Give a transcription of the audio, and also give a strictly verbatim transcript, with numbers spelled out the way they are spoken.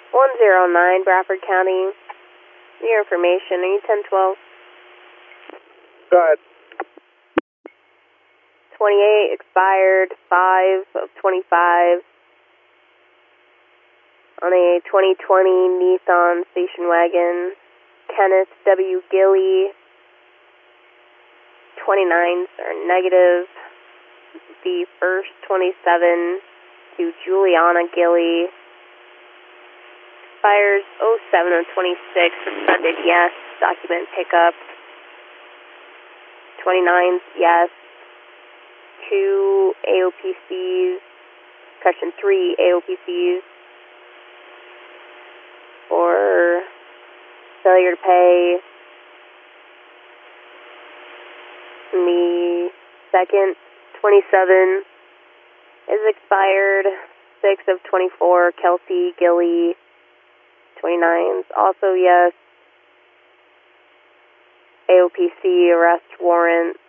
one zero nine, Bradford County. Your information, are you ten twelve? Go ahead. twenty-eight, expired, five of twenty-five. On a twenty twenty Nissan station wagon. Kenneth W. Gilly. twenty-nines are negative. The first twenty-seven to Juliana Gilly. Expires oh seven of twenty-six. Suspended, yes. Document pickup. twenty-nines, yes. Two A O P Cs. Correction, three A O P Cs. For failure to pay. And the second twenty-seven is expired. six of twenty-four, Kelsey Gilly. twenty-nines, also yes. A O P C arrest warrant.